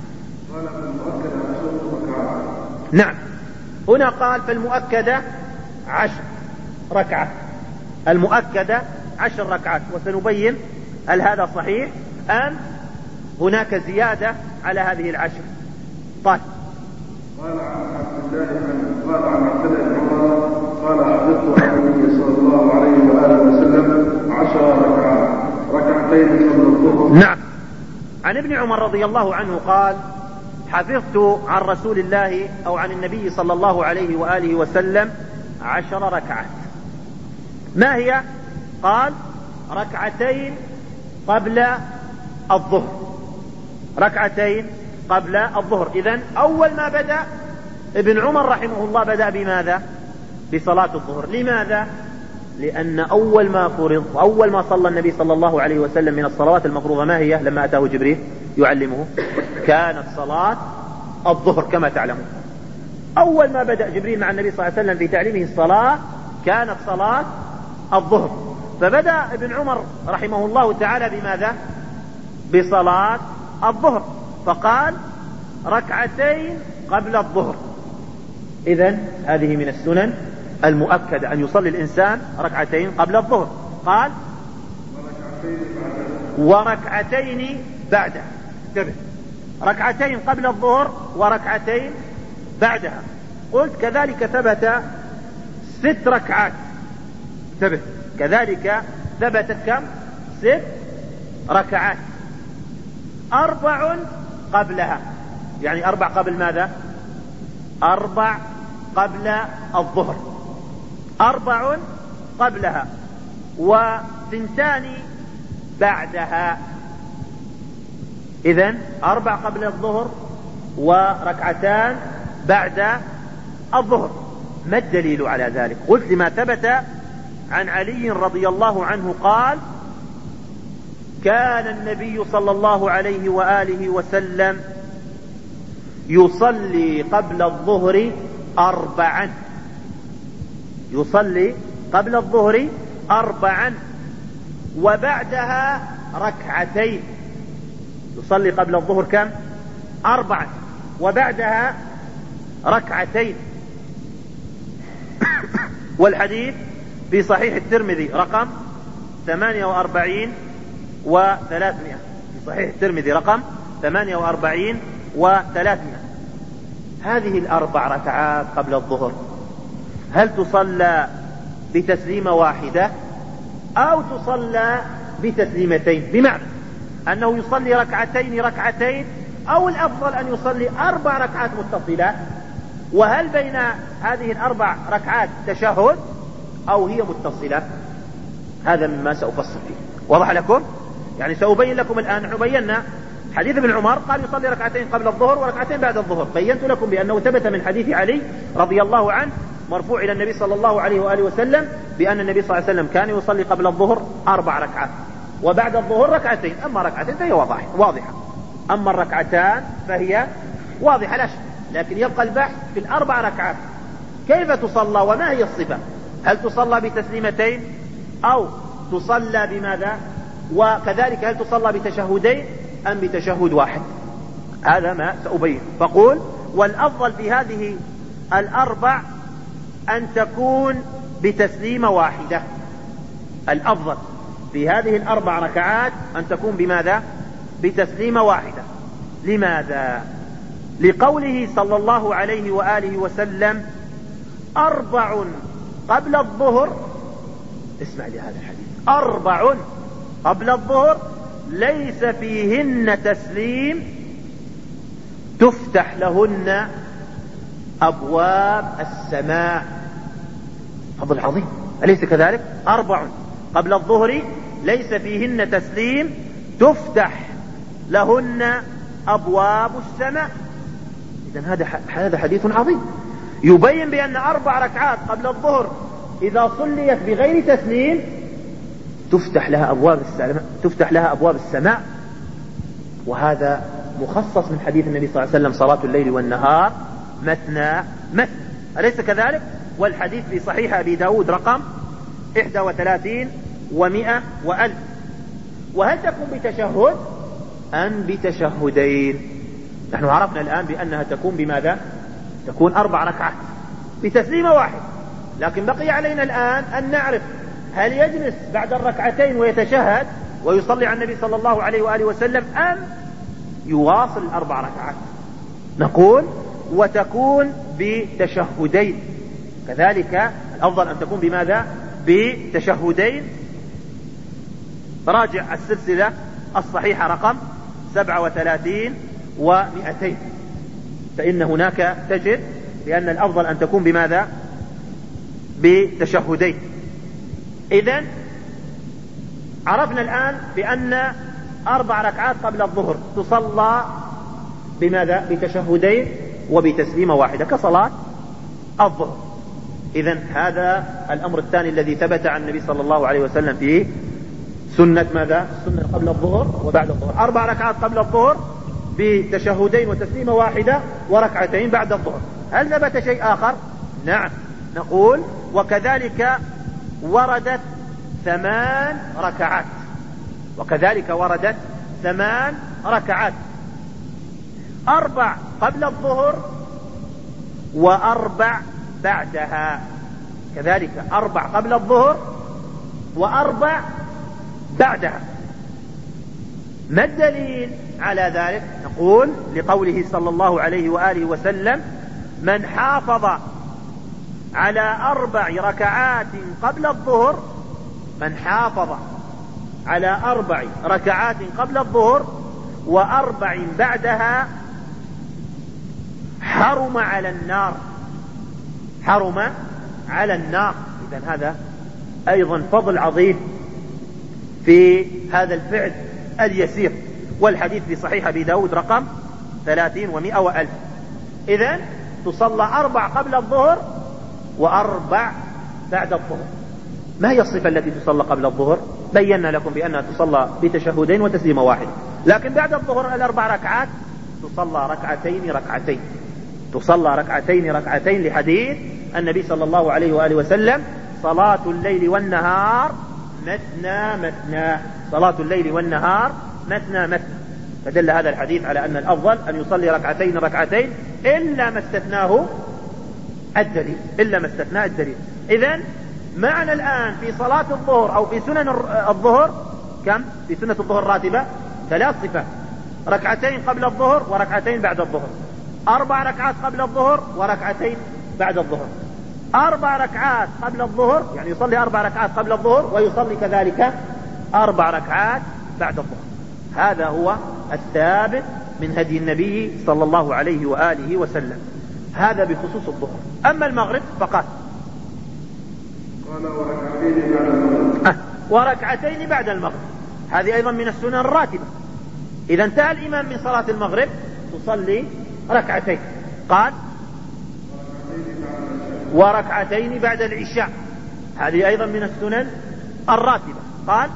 نعم. هنا قال: فالمؤكدة عشر ركعات، المؤكدة عشر ركعات، وسنبين هل هذا صحيح أم هناك زيادة على هذه العشر. طيب. قال عن عبد الله قال عن عبد الله بن عمر قال: حفظت عن النبي صلى الله عليه وآله وسلم عشر ركعات، ركعتين قبل الظهر. نعم. عن ابن عمر رضي الله عنه قال: حفظت عن رسول الله أو عن النبي صلى الله عليه وآله وسلم عشر ركعات. ما هي؟ قال: ركعتين قبل الظهر، ركعتين قبل الظهر. إذن أول ما بدأ ابن عمر رحمه الله بدأ بماذا؟ بصلاة الظهر. لماذا؟ لأن أول ما فرض أول ما صلى النبي صلى الله عليه وسلم من الصلوات المفروضة ما هي لما أتاه جبريل يعلمه؟ كانت صلاة الظهر كما تعلمون. أول ما بدأ جبريل مع النبي صلى الله عليه وسلم في تعليمه الصلاة كانت صلاة الظهر. فبدأ ابن عمر رحمه الله تعالى بماذا؟ بصلاة الظهر، فقال: ركعتين قبل الظهر. إذن هذه من السنن المؤكدة أن يصلي الإنسان ركعتين قبل الظهر. قال وركعتين بعدها. انتبه، ركعتين قبل الظهر وركعتين بعدها. قلت كذلك ثبت ست ركعات. انتبه، كذلك ثبتت كم؟ ست ركعات، أربع قبلها، يعني أربع قبل ماذا؟ أربع قبل الظهر، أربع قبلها وثنتان بعدها. إذن أربع قبل الظهر وركعتان بعد الظهر. ما الدليل على ذلك؟ قلت لما ثبت عن علي رضي الله عنه قال كان النبي صلى الله عليه وآله وسلم يصلي قبل الظهر أربعا، يصلي قبل الظهر أربعا وبعدها ركعتين. يصلي قبل الظهر كم؟ أربعا وبعدها ركعتين. والحديث في صحيح الترمذي رقم ثمانية وأربعين وثلاثمائة، في صحيح الترمذي رقم ثمانية وأربعين وثلاثمائة. هذه الأربع ركعات قبل الظهر هل تصلى بتسليمة واحدة أو تصلى بتسليمتين؟ بمعنى أنه يصلي ركعتين ركعتين، أو الأفضل أن يصلي أربع ركعات متصلة، وهل بين هذه الأربع ركعات تشهد أو هي متصلة؟ هذا مما سأفصل فيه. واضح لكم؟ يعني سأبين لكم الآن. بينا حديث ابن عمر قال يصلي ركعتين قبل الظهر وركعتين بعد الظهر. بينت لكم بأنه ثبت من حديث علي رضي الله عنه مرفوع إلى النبي صلى الله عليه وآله وسلم بأن النبي صلى الله عليه وسلم كان يصلي قبل الظهر أربع ركعات وبعد الظهر ركعتين. أما ركعتين فهي واضحة، أما الركعتان فهي واضحة لا شك، لكن يبقى البحث في الأربع ركعات كيف تصلى وما هي الصفة؟ هل تصلى بتسليمتين أو تصلى بماذا؟ وكذلك هل تصلى بتشهدين أم بتشهد واحد؟ هذا ما سأبين. فقول والأفضل في هذه الأربع أن تكون بتسليمة واحدة. الأفضل في هذه الأربع ركعات أن تكون بماذا؟ بتسليمة واحدة. لماذا؟ لقوله صلى الله عليه وآله وسلم أربع قبل الظهر. اسمع لهذا الحديث، أربع قبل الظهر ليس فيهن تسليم تفتح لهن أبواب السماء. فضل عظيم، أليس كذلك؟ أربع قبل الظهر ليس فيهن تسليم تفتح لهن أبواب السماء. إذن هذا هذا حديث عظيم يبين بأن أربع ركعات قبل الظهر إذا صليت بغير تسليم تفتح لها أبواب السماء، تفتح لها أبواب السماء. وهذا مخصص من حديث النبي صلى الله عليه وسلم صلاة الليل والنهار مثنى مثنى، أليس كذلك؟ والحديث في صحيح أبي داود رقم إحدى وثلاثين ومئة وألف. وهل تكون بتشهد أم بتشهدين؟ نحن عرفنا الآن بأنها تكون بماذا؟ تكون أربع ركعات بتسليمة واحد، لكن بقي علينا الآن أن نعرف هل يجلس بعد الركعتين ويتشهد ويصلي على النبي صلى الله عليه وآله وسلم أم يواصل الأربع ركعات؟ نقول وتكون بتشهدين. كذلك الأفضل أن تكون بماذا؟ بتشهدين. راجع السلسلة الصحيحة رقم سبعة وثلاثين ومئتين، فإن هناك تجد بأن الأفضل أن تكون بماذا؟ بتشهدين. إذن عرفنا الآن بأن أربع ركعات قبل الظهر تصلى بماذا؟ بتشهدين وبتسليمة واحدة كصلاة الظهر. إذن هذا الأمر الثاني الذي ثبت عن النبي صلى الله عليه وسلم في سنة ماذا؟ سنة قبل الظهر وبعد الظهر، أربع ركعات قبل الظهر بتشهدين وتسليمة واحدة وركعتين بعد الظهر. هل ثبت شيء آخر؟ نعم، نقول وكذلك وردت ثمان ركعات، وكذلك وردت ثمان ركعات، أربع قبل الظهر وأربع بعدها، كذلك أربع قبل الظهر وأربع بعدها. ما الدليل على ذلك؟ نقول لقوله صلى الله عليه وآله وسلم: من حافظ على أربع ركعات قبل الظهر من حافظ على أربع ركعات قبل الظهر وأربع بعدها حرم على النار، حرم على النار. إذن هذا أيضا فضل عظيم في هذا الفعل اليسير، والحديث في صحيح أبي داود رقم ثلاثين ومئة وألف. إذن تصلى أربع قبل الظهر وأربع بعد الظهر. ما هي الصفة التي تصلى قبل الظهر؟ بينا لكم بأنها تصلى بتشهدين وتسليمة واحد، لكن بعد الظهر الأربع ركعات تصلى ركعتين ركعتين تصلى ركعتين ركعتين لحديث النبي صلى الله عليه وآله وسلم: صلاة الليل والنهار مثنى مثنى، صلاة الليل والنهار مثنى مثنى. فدل هذا الحديث على أن الأفضل أن يصلي ركعتين ركعتين إلا ما استثناه الدليل، إلا ما استثناه الدليل. إذن معنى الآن في صلاة الظهر أو في سنن الظهر كم؟ في سنة الظهر راتبة ثلاث صفات: ركعتين قبل الظهر وركعتين بعد الظهر، أربع ركعات قبل الظهر وركعتين بعد الظهر، أربع ركعات قبل الظهر يعني يصلي أربع ركعات قبل الظهر ويصلي كذلك أربع ركعات بعد الظهر. هذا هو الثابت من هدي النبي صلى الله عليه وآله وسلم. هذا بخصوص الظهر. أما المغرب فقال قال وركعتين بعد المغرب أه وركعتين بعد المغرب، هذه أيضا من السنن الراتبة. إذا انتهى الإمام من صلاة المغرب تصلي ركعتين. قال وركعتين بعد العشاء، هذه أيضا من السنن الراتبة. قال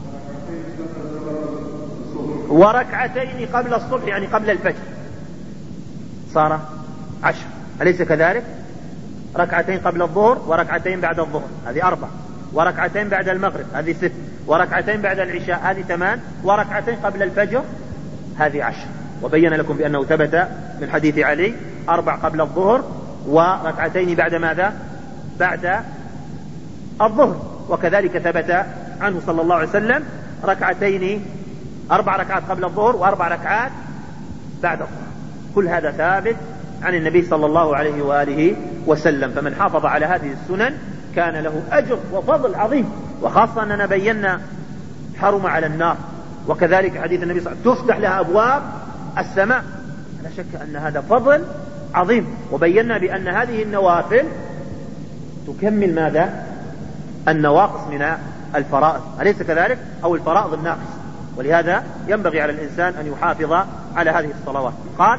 وركعتين قبل الصبح يعني قبل الفجر، صار عشر، أليس كذلك؟ ركعتين قبل الظهر وركعتين بعد الظهر، هذه أربع، وركعتين بعد المغرب، هذه ست، وركعتين بعد العشاء، هذه ثمان، وركعتين قبل الفجر، هذه عشر. وبين لكم بأنه ثبت من حديث علي أربع قبل الظهر وركعتين بعد ماذا؟ بعد الظهر. وكذلك ثبت عنه صلى الله عليه وسلم ركعتين أربع ركعات قبل الظهر وأربع ركعات بعد الظهر. كل هذا ثابت عن النبي صلى الله عليه وآله وسلم. فمن حافظ على هذه السنن كان له أجر وفضل عظيم، وخاصة أننا بينا حرم على النار. وكذلك حديث النبي صلى الله عليه وسلم تفتح لها أبواب السماء، لا شك أن هذا فضل عظيم. وبينا بأن هذه النوافل تكمل ماذا؟ النواقص من الفرائض، أليس كذلك؟ أو الفرائض الناقص. ولهذا ينبغي على الإنسان أن يحافظ على هذه الصلوات. قال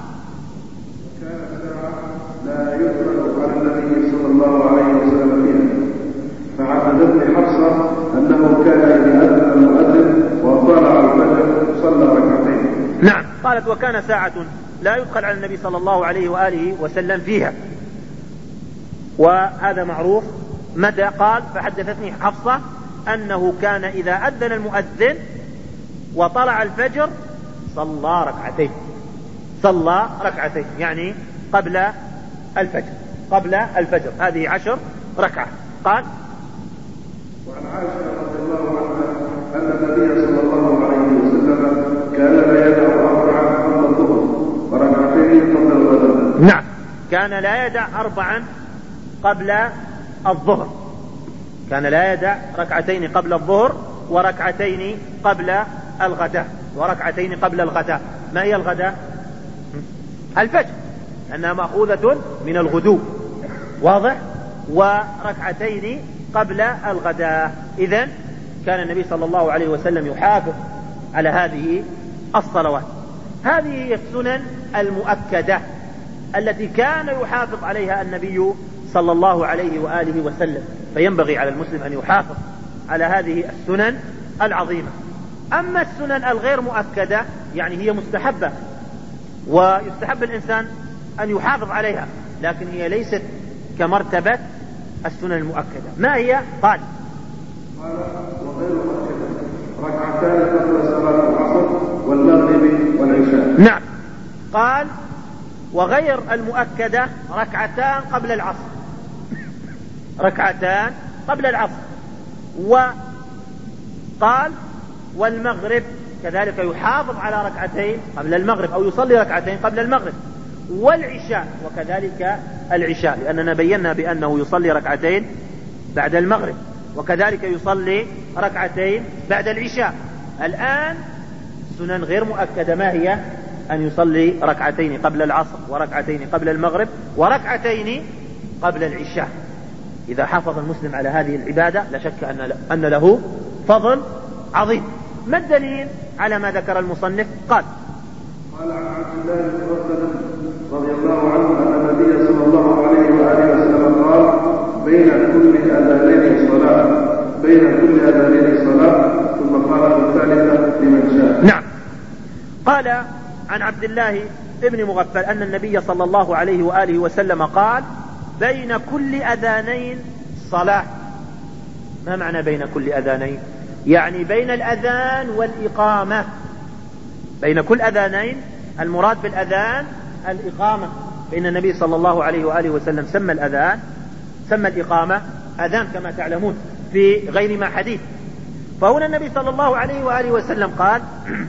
لا يدخل على النبي صلى الله عليه وسلم فيها، فعقدتني حفصة أنه كان إذا أذن المؤذن وطلع الفجر صلى ركعتين. نعم، قالت وكان ساعة لا يدخل على النبي صلى الله عليه وآله وسلم فيها، وهذا معروف. متى؟ قال فحدثتني حفصة أنه كان إذا أذن المؤذن وطلع الفجر صلى ركعتين، صلى ركعتين يعني قبل الفجر، قبل الفجر، هذه عشر ركعة. قال وعن عائشة رضي الله عنها أن النبي صلى الله عليه وسلم كان لا يدع أربعا قبل الظهر وركعتين قبل الغداء. نعم، كان لا يدع أربعا قبل الظهر، كان لا يدع ركعتين قبل الظهر وركعتين قبل الغداء، وركعتين قبل الغداء. ما هي الغداء؟ الفجر، أنها مأخوذة من الغدو، واضح؟ وركعتين قبل الغداء. إذن كان النبي صلى الله عليه وسلم يحافظ على هذه الصلوات. هذه هي السنن المؤكدة التي كان يحافظ عليها النبي صلى الله عليه وآله وسلم. فينبغي على المسلم أن يحافظ على هذه السنن العظيمة. أما السنن الغير مؤكدة يعني هي مستحبة ويستحب الإنسان أن يحافظ عليها، لكن هي ليست كمرتبة السنن المؤكدة. ما هي؟ قال قال وغير مؤكدة ركعتان قبل صلاة العصر والمغرب والعشاء. نعم، قال وغير المؤكدة ركعتان قبل العصر، ركعتان قبل العصر. وقال والمغرب كذلك يحافظ على ركعتين قبل المغرب أو يصلي ركعتين قبل المغرب، والعشاء وكذلك العشاء، لأننا بينا بأنه يصلي ركعتين بعد المغرب، وكذلك يصلي ركعتين بعد العشاء. الآن سنن غير مؤكدة، ما هي؟ أن يصلي ركعتين قبل العصر وركعتين قبل المغرب وركعتين قبل العشاء. إذا حافظ المسلم على هذه العبادة لا شك أن له فضل عظيم. ما الدليل على ما ذكر المصنف؟ قال قال عن عبد الله بن مسعود رضي الله عنه أن النبي صلى الله عليه وآله وسلم قال بين كل أذانين صلاة بين كل أذانين صلاة ثم قال الثالثة لمن شاء. نعم. قال عن عبد الله ابن مغفل أن النبي صلى الله عليه وآله وسلم قال بين كل أذانين صلاة. ما معنى بين كل أذانين؟ يعني بين الأذان والإقامة، بين كل أذانين المراد بالأذان الإقامة، فإن النبي صلى الله عليه وآله وسلم سمى الأذان سمى الإقامة أذان كما تعلمون في غير ما حديث. فهنا النبي صلى الله عليه وآله وسلم قال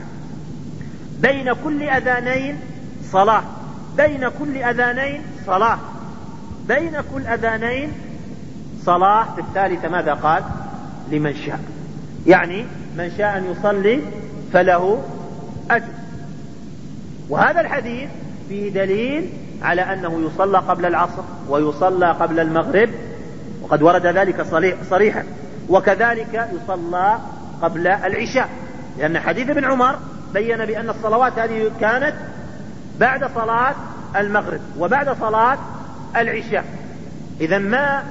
بين كل أذانين صلاة، بين كل أذانين صلاة، بين كل أذانين صلاة. في الثالثة ماذا قال؟ لمن شاء، يعني من شاء أن يصلي فله أجر. وهذا الحديث فيه دليل على أنه يصلى قبل العصر ويصلى قبل المغرب، وقد ورد ذلك صريحا، وكذلك يصلى قبل العشاء، لأن حديث ابن عمر بين بأن الصلوات هذه كانت بعد صلاة المغرب وبعد صلاة العشاء. إذا ما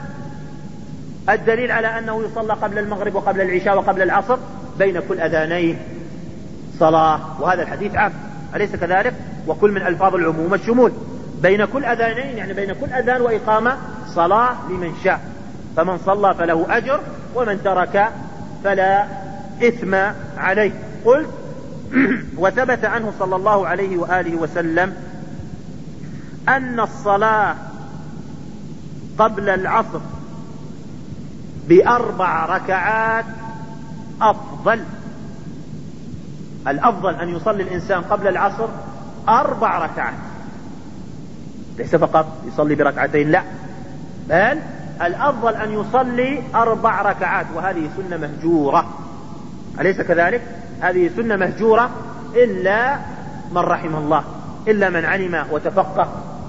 الدليل على أنه يصلى قبل المغرب وقبل العشاء وقبل العصر؟ بين كل أذانين صلاة، وهذا الحديث عام، أليس كذلك؟ وكل من ألفاظ العموم الشمول. بين كل أذانين يعني بين كل أذان وإقامة صلاة لمن شاء، فمن صلى فله أجر ومن ترك فلا إثم عليه. قلت وثبت عنه صلى الله عليه وآله وسلم أن الصلاة قبل العصر بأربع ركعات أفضل. الأفضل أن يصلي الإنسان قبل العصر أربع ركعات، ليس فقط يصلي بركعتين، لا، بل الأفضل أن يصلي أربع ركعات، وهذه سنة مهجورة، أليس كذلك؟ هذه سنة مهجورة إلا من رحم الله، إلا من علم وتفقه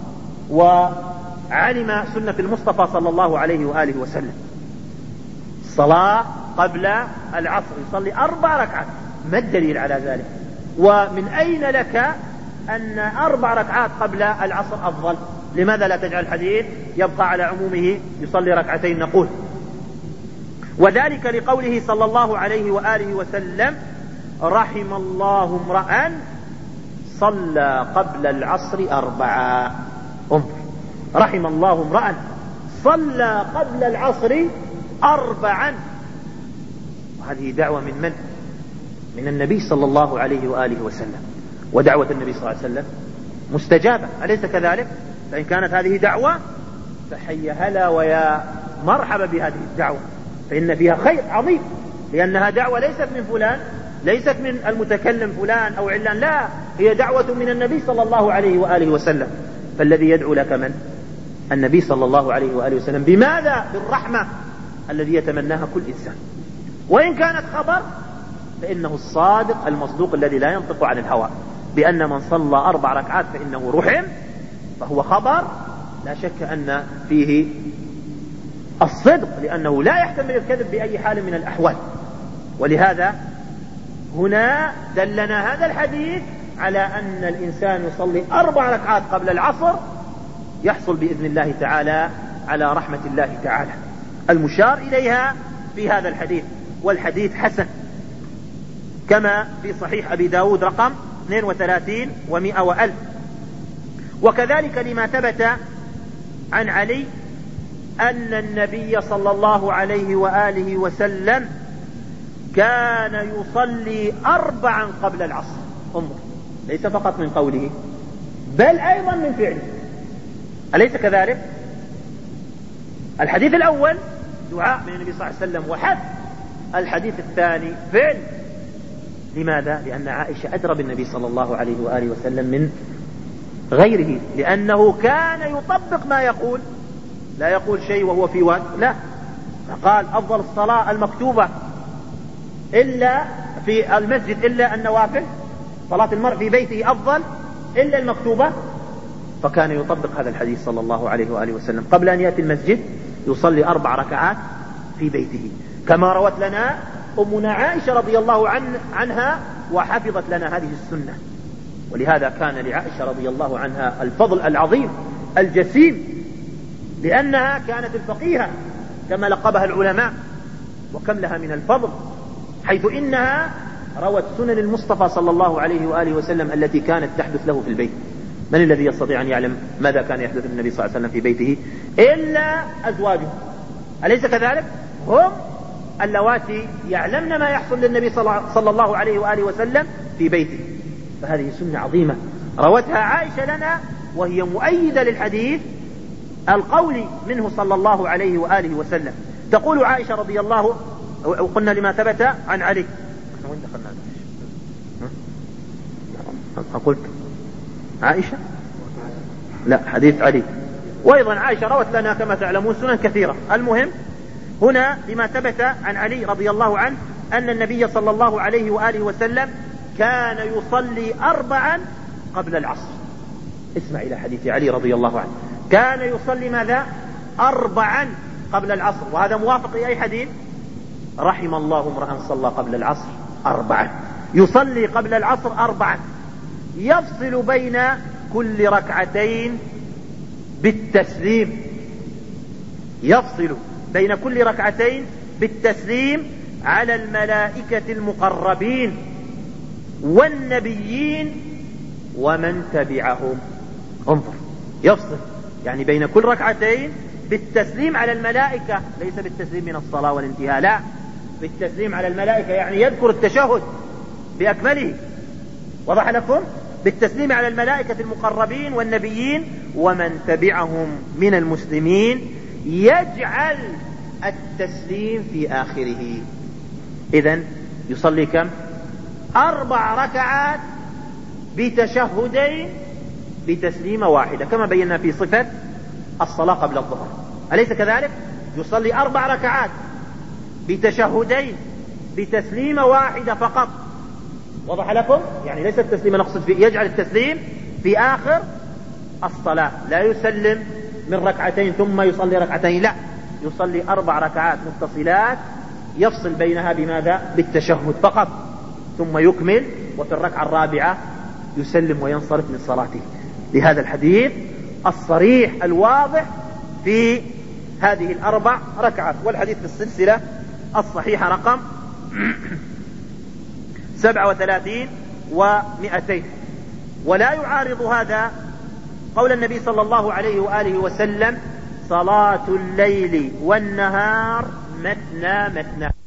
وعلم سنة المصطفى صلى الله عليه وآله وسلم. الصلاة قبل العصر يصلي أربع ركعات، ما الدليل على ذلك؟ ومن أين لك أن أربع ركعات قبل العصر أفضل؟ لماذا لا تجعل الحديث يبقى على عمومه يصلي ركعتين؟ نقول وذلك لقوله صلى الله عليه وآله وسلم رحم الله امرأ صلى قبل العصر أربعا. انظر، رحم الله امرأ صلى قبل العصر أربعا، وهذه دعوة من من؟ من النبي صلى الله عليه وآله وسلم، ودعوة النبي صلى الله عليه وسلم مستجابة، أليس كذلك؟ فإن كانت هذه دعوة فحي هلا ويا مرحبا بهذه الدعوة، فإن فيها خير عظيم، لأنها دعوة ليست من فلان، ليست من المتكلم فلان أو علان، لا، هي دعوة من النبي صلى الله عليه وآله وسلم. فالذي يدعو لك من؟ النبي صلى الله عليه وآله وسلم. بماذا؟ بالرحمة الذي يتمناها كل إنسان. وإن كانت خبر فإنه الصادق المصدوق الذي لا ينطق عن الهوى، بأن من صلى أربع ركعات فإنه رحم، فهو خبر لا شك أن فيه الصدق، لأنه لا يحتمل الكذب بأي حال من الأحوال. ولهذا هنا دلنا هذا الحديث على أن الإنسان يصلي أربع ركعات قبل العصر يحصل بإذن الله تعالى على رحمة الله تعالى المشار إليها في هذا الحديث. والحديث حسن كما في صحيح أبي داود رقم اثنين وثلاثين ومئة وألف. وكذلك لما ثبت عن علي أن النبي صلى الله عليه وآله وسلم كان يصلي أربعا قبل العصر. انظر، ليس فقط من قوله، بل أيضا من فعله. أليس كذلك؟ الحديث الأول دعاء من النبي صلى الله عليه وسلم وحث، الحديث الثاني فعل. لماذا؟ لأن عائشة أدرى بالنبي صلى الله عليه وآله وسلم من غيره، لأنه كان يطبق ما يقول، لا يقول شيء وهو في واد، لا، قال أفضل الصلاة المكتوبة إلا في المسجد إلا النوافل، صلاة المرء في بيته أفضل إلا المكتوبة. فكان يطبق هذا الحديث صلى الله عليه وآله وسلم، قبل أن يأتي المسجد يصلي أربع ركعات في بيته، كما روت لنا أمنا عائشة رضي الله عن عنها وحفظت لنا هذه السنة. ولهذا كان لعائشة رضي الله عنها الفضل العظيم الجسيم، لأنها كانت الفقيهة كما لقبها العلماء، وكم لها من الفضل، حيث إنها روت سنن المصطفى صلى الله عليه وآله وسلم التي كانت تحدث له في البيت. من الذي يستطيع أن يعلم ماذا كان يحدث النبي صلى الله عليه وسلم في بيته إلا أزواجه؟ أليس كذلك؟ هم اللواتي يعلمن ما يحصل للنبي صلى الله عليه وآله وسلم في بيته. فهذه سنة عظيمة روتها عائشة لنا، وهي مؤيدة للحديث القولي منه صلى الله عليه وآله وسلم. تقول عائشة رضي الله، وقلنا لما ثبت عن علي، وين دخلنا؟ أقول عائشة؟ لا، حديث علي. وأيضا عائشة روت لنا كما تعلمون سنن كثيرة. المهم هنا لما ثبت عن علي رضي الله عنه أن النبي صلى الله عليه وآله وسلم كان يصلي أربعا قبل العصر. اسمع إلى حديث علي رضي الله عنه، كان يصلي ماذا؟ أربعا قبل العصر. وهذا موافق لأي حديث؟ رحم الله امرأ صلى قبل العصر أربعا، يصلي قبل العصر أربعا، يفصل بين كل ركعتين بالتسليم، يفصل بين كل ركعتين بالتسليم على الملائكة المقربين والنبيين ومن تبعهم. انظر، يفصل يعني بين كل ركعتين بالتسليم على الملائكة، ليس بالتسليم من الصلاة والانتهاء، لا، بالتسليم على الملائكة، يعني يذكر التشهد بأكمله. وضح لكم؟ بالتسليم على الملائكة المقربين والنبيين ومن تبعهم من المسلمين، يجعل التسليم في آخره. إذن يصلي كم؟ أربع ركعات بتشهدين بتسليمة واحدة، كما بينا في صفة الصلاة قبل الظهر. أليس كذلك؟ يصلي أربع ركعات بتشهدين بتسليمة واحدة فقط. وضح لكم؟ يعني ليس التسليم نقصد فيه، يجعل التسليم في آخر الصلاة، لا يسلم من ركعتين ثم يصلي ركعتين، لا، يصلي أربع ركعات متصلات يفصل بينها بماذا؟ بالتشهد فقط، ثم يكمل، وفي الركعة الرابعة يسلم وينصرف من صلاته. لهذا الحديث الصريح الواضح في هذه الأربع ركعات. والحديث في السلسلة الصحيحة رقم سبعة وثلاثين ومئتين. ولا يعارض هذا قول النبي صلى الله عليه وآله وسلم: صلاة الليل والنهار مثنى مثنى.